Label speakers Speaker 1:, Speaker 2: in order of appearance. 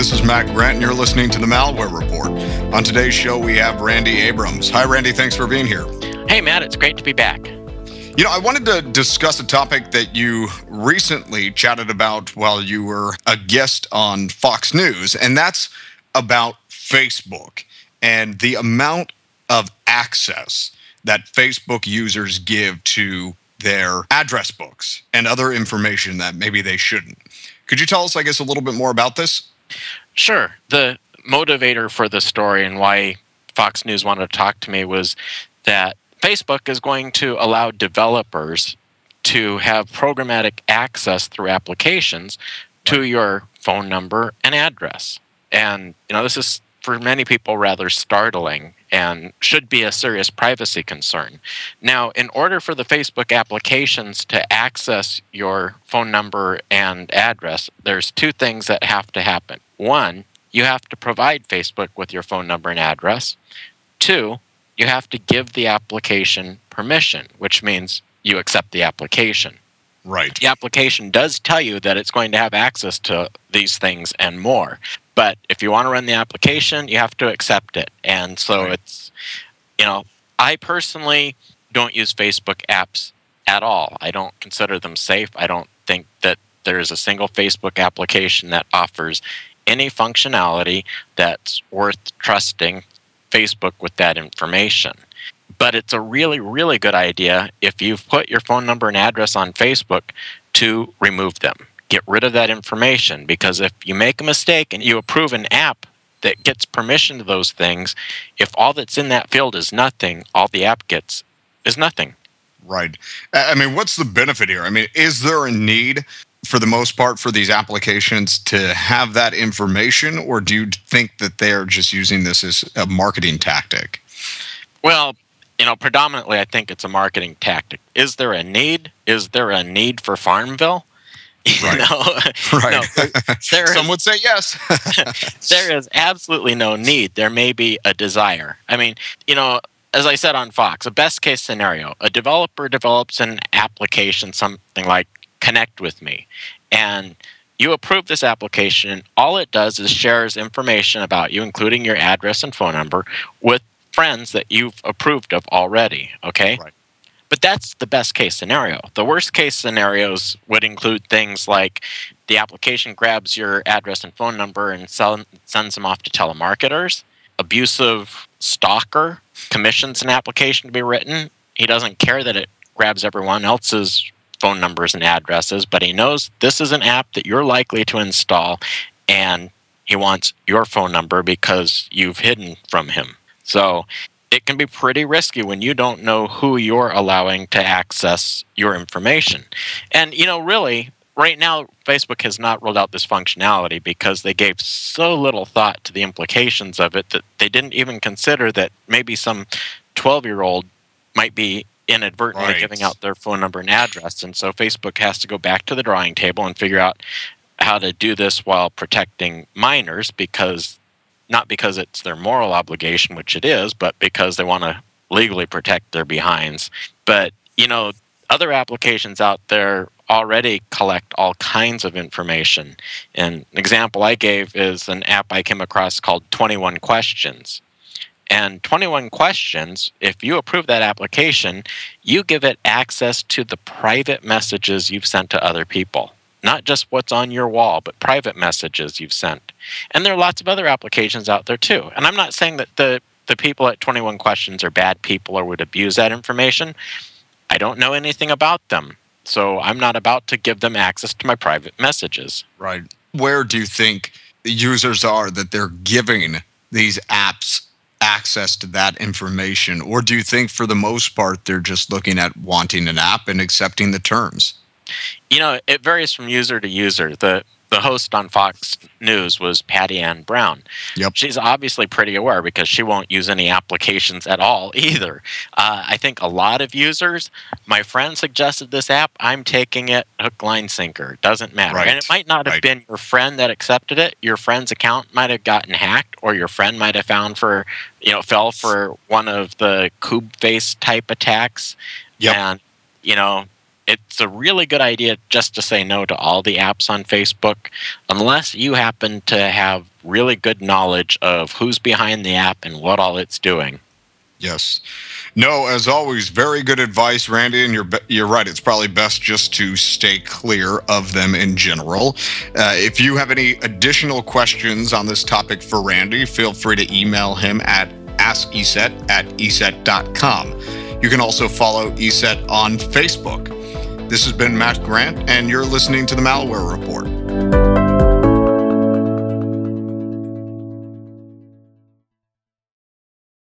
Speaker 1: This is Matt Grant, and you're listening to the Malware Report. On today's show, we have Randy Abrams. Hi, Randy. Thanks for being here.
Speaker 2: Hey, Matt. It's great to be back.
Speaker 1: You know, I wanted to discuss a topic that you recently chatted about while you were a guest on Fox News, and that's about Facebook and the amount of access that Facebook users give to their address books and other information that maybe they shouldn't. Could you tell us, I guess, a little bit more about this?
Speaker 2: Sure. The motivator for the story and why Fox News wanted to talk to me was that Facebook is going to allow developers to have programmatic access through applications to your phone number and address. And, this is for many people rather startling and should be a serious privacy concern. Now, in order for the Facebook applications to access your phone number and address, there's two things that have to happen. One, you have to provide Facebook with your phone number and address. Two, you have to give the application permission, which means you accept the application.
Speaker 1: Right.
Speaker 2: The application does tell you that it's going to have access to these things and more. But if you want to run the application, you have to accept it. And so it's, I personally don't use Facebook apps at all. I don't consider them safe. I don't think that there is a single Facebook application that offers any functionality that's worth trusting Facebook with that information. But it's a really, really good idea if you've put your phone number and address on Facebook to remove them. Get rid of that information, because if you make a mistake and you approve an app that gets permission to those things, if all that's in that field is nothing, all the app gets is nothing.
Speaker 1: Right. I mean, what's the benefit here? I mean, is there a need for the most part for these applications to have that information, or do you think that they're just using this as a marketing tactic?
Speaker 2: Well, predominantly I think it's a marketing tactic. Is there a need? Is there a need for Farmville?
Speaker 1: Right. Right. Some would say yes.
Speaker 2: There is absolutely no need. There may be a desire. I mean, as I said on Fox, a best case scenario, a developer develops an application, something like Connect with Me, and you approve this application. All it does is shares information about you, including your address and phone number, with friends that you've approved of already, okay?
Speaker 1: Right.
Speaker 2: But that's the best case scenario. The worst case scenarios would include things like the application grabs your address and phone number and sends them off to telemarketers. Abusive stalker commissions an application to be written. He doesn't care that it grabs everyone else's phone numbers and addresses, but he knows this is an app that you're likely to install, and he wants your phone number because you've hidden from him. So it can be pretty risky when you don't know who you're allowing to access your information. And, really, right now, Facebook has not rolled out this functionality because they gave so little thought to the implications of it that they didn't even consider that maybe some 12-year-old might be inadvertently giving out their phone number and address. And so Facebook has to go back to the drawing table and figure out how to do this while protecting minors, not because it's their moral obligation, which it is, but because they want to legally protect their behinds. But, other applications out there already collect all kinds of information. An example I gave is an app I came across called 21 Questions. And 21 Questions, if you approve that application, you give it access to the private messages you've sent to other people. Not just what's on your wall, but private messages you've sent. And there are lots of other applications out there too. And I'm not saying that the people at 21 Questions are bad people or would abuse that information. I don't know anything about them. So I'm not about to give them access to my private messages.
Speaker 1: Right. Where do you think the users are that they're giving these apps access to that information? Or do you think for the most part they're just looking at wanting an app and accepting the terms?
Speaker 2: It varies from user to user. The host on Fox News was Patty Ann Brown.
Speaker 1: Yep.
Speaker 2: She's obviously pretty aware because she won't use any applications at all either. I think a lot of users, my friend suggested this app, I'm taking it hook, line, sinker. Doesn't matter.
Speaker 1: Right.
Speaker 2: And it might not have been your friend that accepted it. Your friend's account might have gotten hacked, or your friend might have fell for one of the Kube face type attacks.
Speaker 1: Yep.
Speaker 2: And, it's a really good idea just to say no to all the apps on Facebook, unless you happen to have really good knowledge of who's behind the app and what all it's doing.
Speaker 1: Yes. No, as always, very good advice, Randy, and you're right. It's probably best just to stay clear of them in general. If you have any additional questions on this topic for Randy, feel free to email him at askeset@eset.com. You can also follow ESET on Facebook. This has been Matt Grant, and you're listening to the Malware Report.